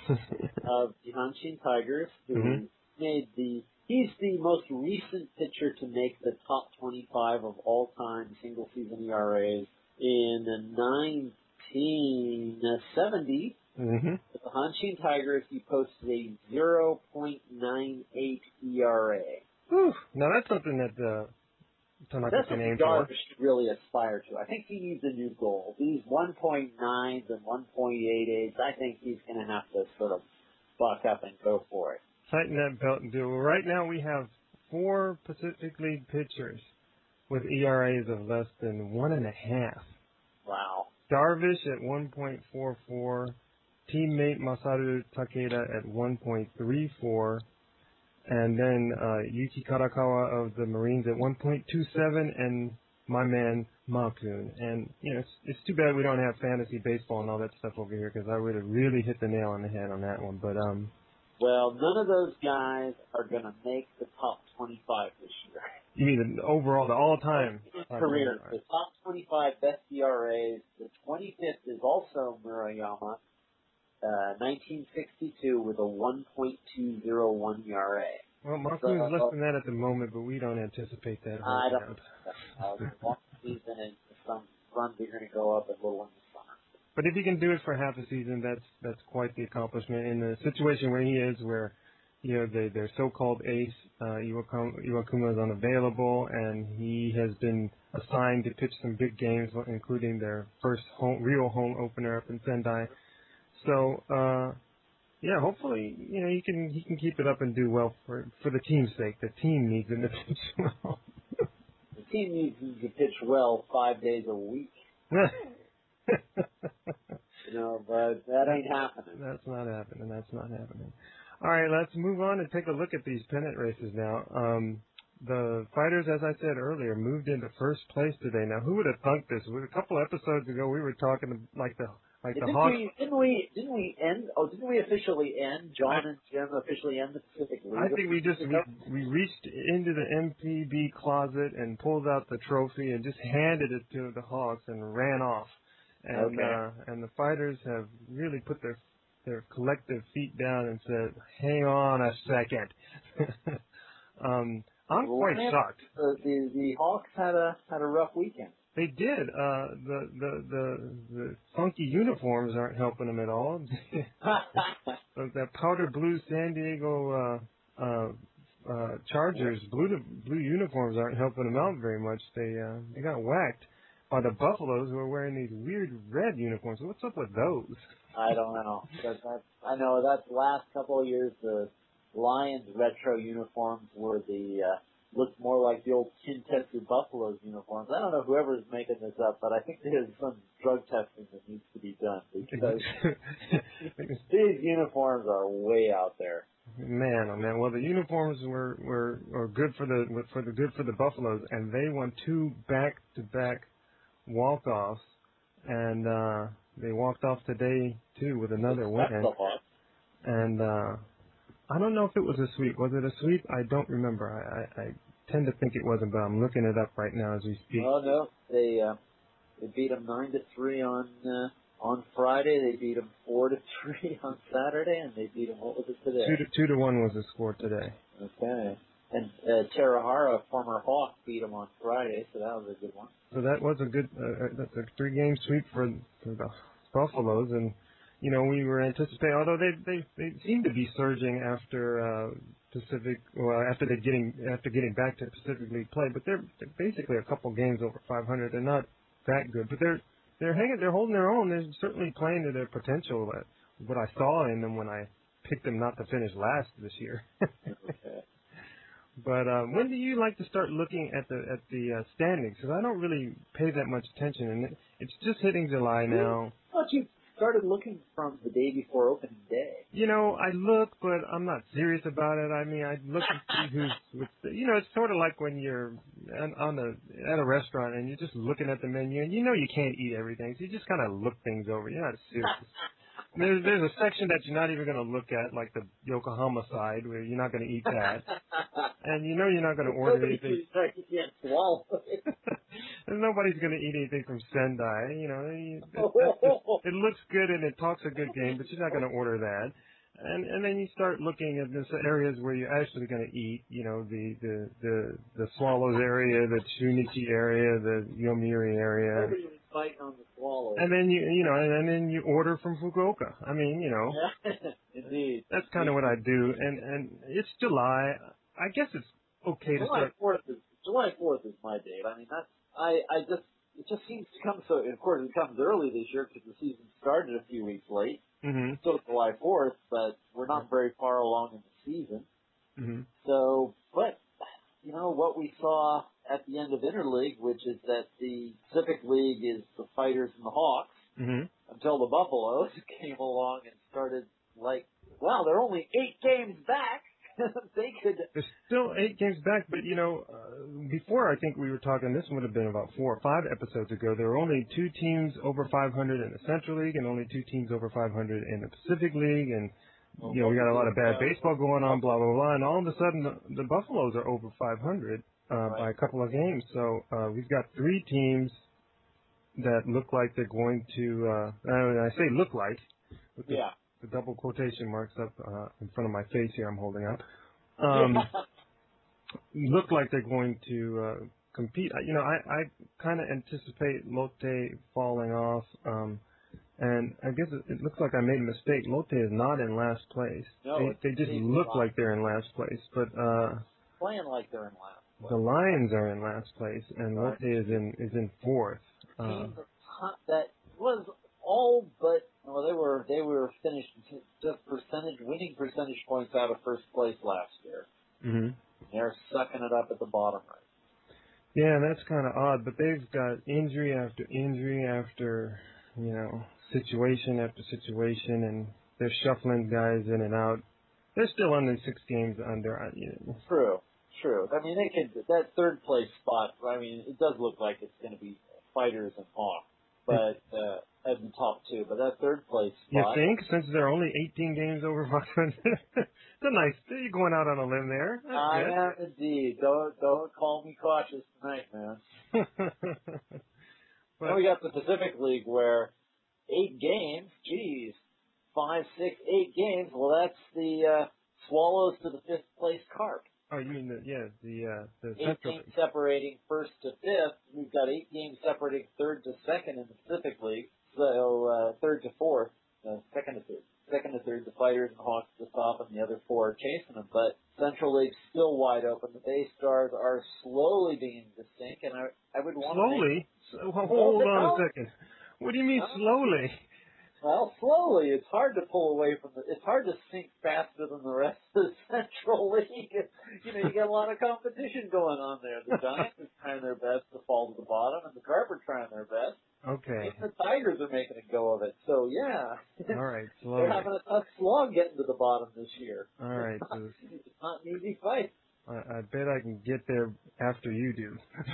Of the Hanshin Tigers, who mm-hmm. made the. He's the most recent pitcher to make the top twenty-five of all-time single-season E R As in the nineteen seventy. Mm-hmm. With the Hanshin Tigers, he posted a zero point nine eight E R A. Whew. Now that's something that uh, Tanaka That's can aim what for. Dodgers should really aspire to. I think he needs a new goal. These one point nines and one point eight eights, I think he's going to have to sort of buck up and go for it. Tighten that belt and do it. Right now we have four Pacific League pitchers with E R As of less than one and a half. Wow. Darvish at one point four four, teammate Masaru Takeda at one point three four, and then uh, Yuki Karakawa of the Marines at one point two seven, and my man Makun. And you know, it's, it's too bad we don't have fantasy baseball and all that stuff over here, because I would have really hit the nail on the head on that one. But um. Well, none of those guys are going to make the top twenty-five this year. You mean the overall, the all-time? Career. The top twenty-five best E R As. The twenty-fifth is also Murayama, uh, nineteen sixty-two, with a one point two oh one E R A. Well, Maku's so, less than that at the moment, but we don't anticipate that. I don't think so. Uh, one season and some runs are going to go up a little in the summer. But if he can do it for half a season, that's that's quite the accomplishment. In the situation where he is, where you know they, their so-called ace uh, Iwakuma is unavailable, and he has been assigned to pitch some big games, including their first home, real home opener up in Sendai. So, uh, yeah, hopefully, you know, he can he can keep it up and do well for for the team's sake. The team needs him to pitch well. The team needs him to pitch well five days a week. You know, but that ain't happening. That's not happening. That's not happening. All right, let's move on and take a look at these pennant races now. Um, the fighters, as I said earlier, moved into first place today. Now, who would have thunk this? A couple episodes ago, we were talking like the like didn't the Hawks. We, didn't we? Didn't we end? Oh, didn't we officially end? John and Jim officially end the Pacific League. I think we just we, we reached into the M P B closet and pulled out the trophy and just handed it to the Hawks and ran off. And okay. uh, and the fighters have really put their their collective feet down and said, "Hang on a second." um, I'm well, quite shocked. The, the the Hawks had a had a rough weekend. They did. Uh, the, the the the funky uniforms aren't helping them at all. That powder blue San Diego uh, uh, uh, Chargers blue blue uniforms aren't helping them out very much. They uh, they got whacked by the Buffaloes who are wearing these weird red uniforms. What's up with those? I don't know. But that's, I know that's the last couple of years the Lions retro uniforms were the uh, looked more like the old tin-tested Buffaloes uniforms. I don't know whoever's making this up, but I think there's some drug testing that needs to be done because these uniforms are way out there. Man, oh man. Well, the uniforms were were, were good for the for the good for the Buffaloes, and they won two back-to-back walk-offs, and uh, they walked off today too with another win. And uh, I don't know if it was a sweep. Was it a sweep? I don't remember. I, I, I tend to think it wasn't, but I'm looking it up right now as we speak. Oh no, they uh, they beat them nine to three on uh, on Friday. They beat them four to three on Saturday, and they beat them. What was it today? Two to two to one was the score today. Okay. And uh, Tara Hara, former Hawk, beat them on Friday, so that was a good one. So that was a good, uh, that's a three-game sweep for, for the Buffaloes, and you know we were anticipating. Although they they they seem to be surging after uh, Pacific, well after they getting after getting back to Pacific League play, but they're, they're basically a couple games over five hundred. They're not that good, but they're they're hanging, they're holding their own. They're certainly playing to their potential. That what I saw in them when I picked them not to finish last this year. Okay. But um, when do you like to start looking at the at the uh, standings? Because I don't really pay that much attention, and it, it's just hitting July now. I thought you started looking from the day before opening day. You know, I look, but I'm not serious about it. I mean, I look and see who's with. The, you know, it's sort of like when you're on, on the at a restaurant and you're just looking at the menu, and you know you can't eat everything, so you just kind of look things over. You're not serious. There's there's a section that you're not even going to look at, like the Yokohama side, where you're not going to eat that, and you know you're not going to order anything. You can't swallow it. And nobody's going to eat anything from Sendai. You know, it, it, it looks good and it talks a good game, but you're not going to order that. And and then you start looking at this areas where you're actually going to eat. You know, the the the the Swallows area, the Chunichi area, the Yomiuri area. Nobody was fighting on the Swallows. And then you you know, and, and then you order from Fukuoka. I mean, you know, indeed. That's kind of what I do. And and it's July. I guess it's okay to July start. fourth is July fourth is my date. I mean, that's I I just it just seems to come so. Of course, it comes early this year because the season started a few weeks late. Mm-hmm. So it's July fourth, but we're not very far along in the season. Mm-hmm. So, but, you know, what we saw at the end of Interleague, which is that the Pacific League is the Fighters and the Hawks, Mm-hmm. until the Buffaloes came along and started like, wow, they're only eight games back. They could. There's still eight games back, but you know, uh, before I think we were talking, this would have been about four or five episodes ago. There were only two teams over five hundred in the Central League, and only two teams over five hundred in the Pacific League, and Well, you know, we got a lot of bad uh, baseball going on, blah blah blah, and all of a sudden the, the Buffaloes are over five hundred uh, Right. by a couple of games. So uh, we've got three teams that look like they're going to. Uh, and I say look like, with the, Yeah. the double quotation marks up uh, in front of my face here. I'm holding up. Um, look like they're going to uh, compete. You know, I, I kind of anticipate Lotte falling off, um, and I guess it, it looks like I made a mistake. Lotte is not in last place. No, they, it's they just Steve look Lyon. like they're in last place, but uh, Playing like they're in last place. the Lions are in last place, and Right. Lotte is in is in fourth. Uh, Team that, that was all but well, they were they were finished just percentage winning percentage points out of first place last year. mm-hmm. They're sucking it up at the bottom right. Yeah, that's kind of odd, but they've got injury after injury after, you know, situation after situation, and they're shuffling guys in and out. They're still only six games under. uh, You know. True, true. I mean, they could that third place spot. I mean, it does look like it's going to be Fighters and Hawks, but uh, at the top two. But that third place You spot. think, since they're only eighteen games over five hundred, it's a nice. You're going out on a limb there. That's I good. am indeed. Don't don't call me cautious tonight, man. But, Then we got the Pacific League where eight games, geez, five, six, eight games. Well, that's the uh, Swallows to the fifth place Carp. oh, you mean the yeah the uh, the Eight Central games separating first to fifth. We've got eight games separating third to second in the Pacific League. So uh, third to fourth, uh, second to third, second to third. The Fighters and Hawks just off, and the other four are chasing them. But Central League's still wide open. The Bay Stars are slowly beginning to sink, and I, I would want slowly. to So, hold on a second. What do you mean uh, slowly? Well, slowly. It's hard to pull away from the. It's hard to sink faster than the rest of the Central League. You know, you got a lot of competition going on there. The Giants are trying their best to fall to the bottom, and the Carp are trying their best. Okay. Even the Tigers are making a go of it. So yeah. All right. Slowly. They're having a tough slog getting to the bottom this year. All right. It's not, So it's not an easy fight. I, I bet I can get there after you do.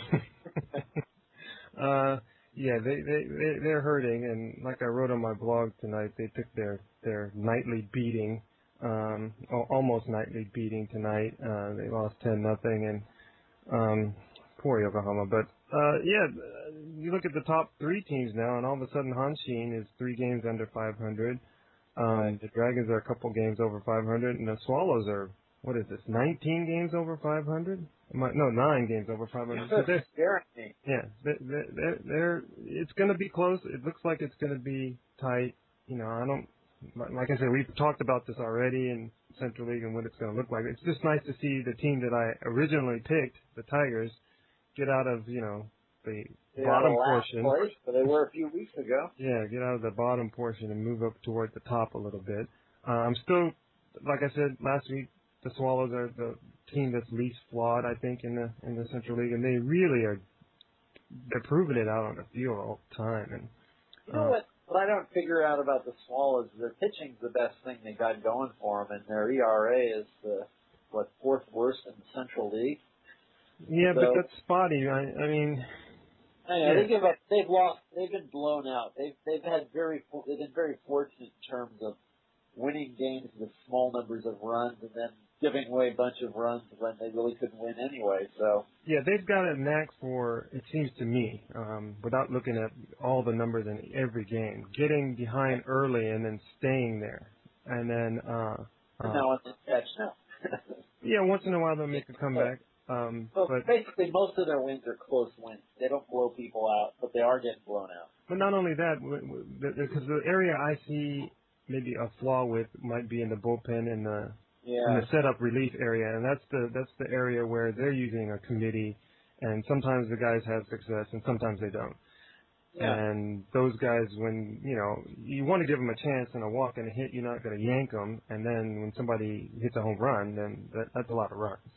uh. Yeah, they, they, they, they're hurting, and like I wrote on my blog tonight, they took their, their nightly beating, um, almost nightly beating tonight. Uh, they lost ten nothing, and, um, poor Yokohama. But, uh, yeah, you look at the top three teams now, and all of a sudden Hanshin is three games under five hundred. Um, Right. the Dragons are a couple games over five hundred, and the Swallows are, what is this, nineteen games over five hundred? No, nine games over five hundred. So they're, scaring me. yeah, they're, they're, they're, it's going to be close. It looks like it's going to be tight. You know, I don't, like I said, we've talked about this already in Central League and what it's going to look like. It's just nice to see the team that I originally picked, the Tigers, get out of, you know, the They bottom had a last portion. place, but they were a few weeks ago. Yeah, get out of the bottom portion and move up toward the top a little bit. Uh, I'm still, like I said last week, the Swallows are the team that's least flawed, I think, in the in the Central League, and they really are. They're proving it out on the field all the time. And You know uh, what? What I don't figure out about the Swallows is their pitching's the best thing they got going for them, and their E R A is the what fourth worst in the Central League. yeah, So, but that's spotty. I, I mean, anyway, yeah. they give up. They've lost. They've been blown out. They've they've had very. They've been very fortunate in terms of winning games with small numbers of runs, and then giving away a bunch of runs when they really couldn't win anyway. So Yeah, they've got a knack for, it seems to me, um, without looking at all the numbers in every game, getting behind early and then staying there. And then, uh, and uh now on the catch now. yeah, once in a while they'll make a comeback. Um, So but, basically, most of their wins are close wins. They don't blow people out, but they are getting blown out. but not only that, because the area I see maybe a flaw with might be in the bullpen and the Yeah. in the setup relief area, and that's the that's the area where they're using a committee, and sometimes the guys have success and sometimes they don't. Yeah. And those guys, when you know you want to give them a chance and a walk and a hit, you're not going to yank them. And then when somebody hits a home run, then that, that's a lot of runs.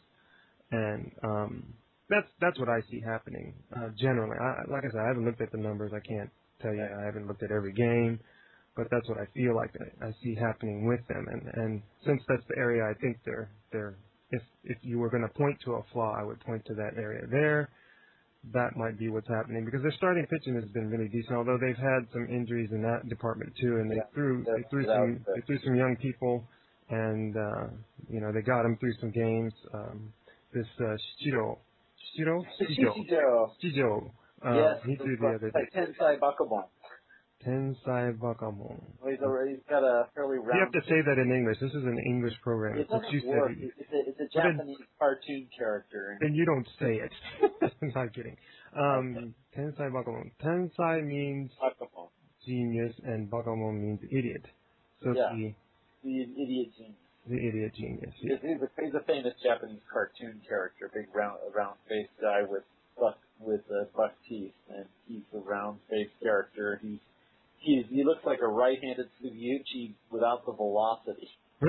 And um, that's that's what I see happening uh, generally. I, like I said, I haven't looked at the numbers. I can't tell you. I haven't looked at every game. But that's what I feel like I, I see happening with them, and and since that's the area I think they're they're if if you were going to point to a flaw, I would point to that area there. That might be what's happening because their starting pitching has been really decent, although they've had some injuries in that department too, and they Yeah, threw they threw some they threw some young people, and uh, you know they got them through some games. Um, this uh, Shiro Shiro Shijo Shijo. Shijo uh, Yes. he threw the other day. Like Tensai Bakabon. Tensai Bakamon. Well, he's, already, he's got a fairly round. You have to say that in English. This is an English program. It Since doesn't you work. said it, It's a, it's a Well, then- Japanese cartoon character. then you don't say it. I'm not kidding. Um, Tensai Bakamon. Tensai means Bakabon. genius, and Bakamon means idiot. So Yeah. the The idiot genius. the idiot genius. He's, he's, a, he's a famous Japanese cartoon character, big round, round-faced guy with buck with uh, buck teeth, and he's a round-faced character. He's He's, he looks like a right-handed Sugiuchi without the velocity.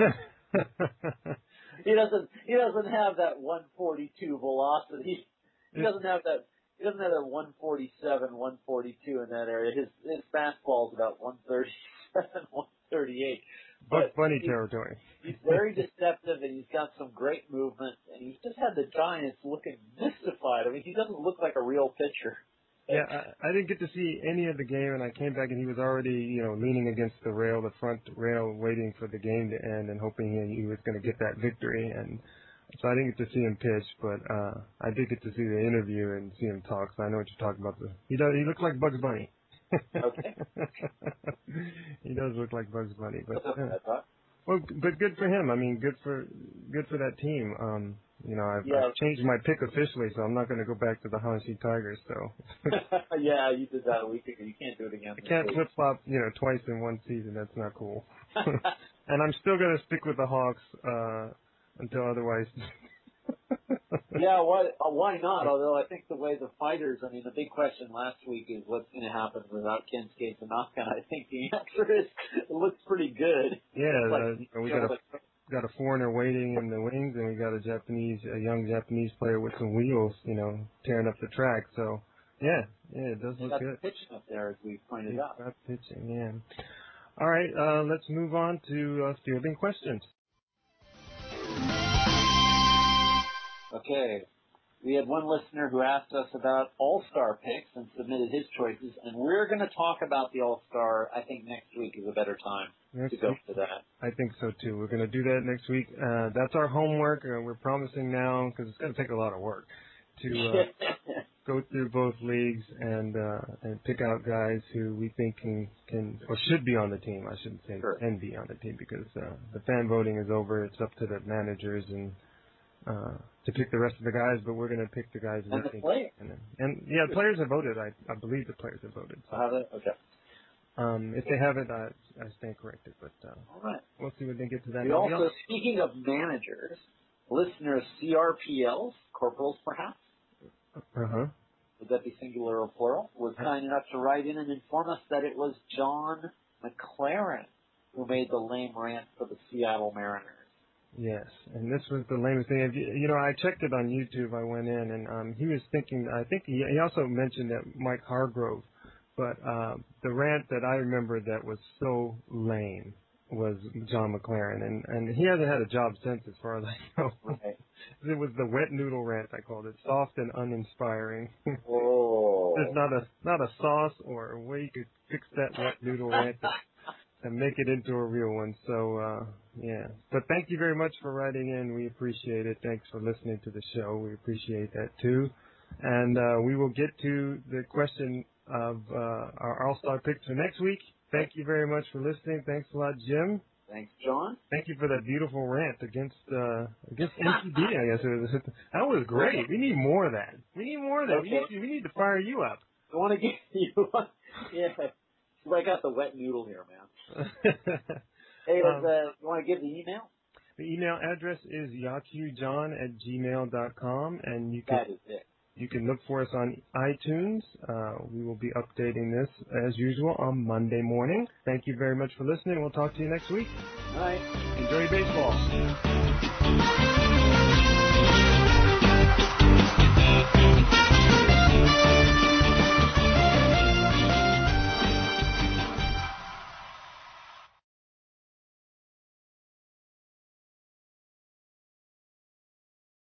He doesn't. He doesn't have that one forty-two velocity. He doesn't have that. He doesn't have that one forty-seven, one forty-two in that area. His his fastball is about one thirty-seven, one thirty-eight. Bugs Bunny he's, territory. He's very deceptive, and he's got some great movement. And he's just had the Giants looking mystified. I mean, he doesn't look like a real pitcher. Yeah, I, I didn't get to see any of the game, and I came back and he was already, you know, leaning against the rail, the front rail, waiting for the game to end and hoping he, he was going to get that victory. And so I didn't get to see him pitch, but uh I did get to see the interview and see him talk. So I know what you're talking about. He does. He looks like Bugs Bunny. Okay. He does look like Bugs Bunny, but uh, I thought. well, but good for him. I mean, good for good for that team. Um, you know, I've, Yeah. I've changed my pick officially, so I'm not going to go back to the Hanshin Tigers. So Yeah, you did that a week ago. You can't do it again. I can't flip flop, you know, twice in one season. That's not cool. and I'm still going to stick with the Hawks uh, until otherwise. Yeah, why, uh, why not? Although I think the way the fighters, I mean, the big question last week is what's going to happen without Kensuke Tanaka, and I think the answer is it looks pretty good. Yeah, like, uh, we got a got a foreigner waiting in the wings, and we got a Japanese, a young Japanese player with some wheels, you know, tearing up the track. So, yeah, yeah, it does look got good. the pitching up there, as we pointed He's out. got pitching, yeah. All right, uh, let's move on to uh, fielding questions. Okay. We had one listener who asked us about All-Star picks and submitted his choices, and we're going to talk about the All-Star. I think next week is a better time next to go week, for that. I think so, too. We're going to do that next week. Uh, that's our homework. Uh, we're promising now, because it's going to take a lot of work, to uh, go through both leagues and uh, and pick out guys who we think can, can or should be on the team. I shouldn't say Sure. can be on the team, because uh, the fan voting is over. It's up to the managers and uh, to pick the rest of the guys, but we're going to pick the guys. And we the think. players. And, and yeah, players have voted. I, I believe the players have voted. So. Have it? Okay. Um, if they haven't, I, I stand corrected, but uh, All right. we'll see when they get to that. We Now, also, speaking of managers, listeners C R P Ls, corporals perhaps, uh-huh. would that be singular or plural, was kind enough to write in and inform us that it was John McLaren who made the lame rant for the Seattle Mariners. Yes, and this was the lamest thing. If you, you know, I checked it on YouTube. I went in, and um, he was thinking. I think he, he also mentioned that Mike Hargrove, but uh, the rant that I remember that was so lame was John McLaren, and and he hasn't had a job since, as far as I know. Right. It was the wet noodle rant. I called it soft and uninspiring. Oh. There's not a not a sauce or a way you could fix that wet noodle rant and make it into a real one. So, uh, yeah. But thank you very much for writing in. We appreciate it. Thanks for listening to the show. We appreciate that, too. And uh, we will get to the question of uh, our All-Star picks for next week. Thank you very much for listening. Thanks a lot, Jim. Thanks, John. Thank you for that beautiful rant against uh, against M T B, I guess. It was, that was great. We need more of that. We need more of that. Okay. We, need, we need to fire you up. I want to give you one. Yeah. I got the wet noodle here, man. Hey, um, uh, you want to give the email? The email address is yakujohn at gmail dot com, and you can that is it. You can look for us on iTunes. Uh, we will be updating this as usual on Monday morning. Thank you very much for listening. We'll talk to you next week. All right. Enjoy baseball.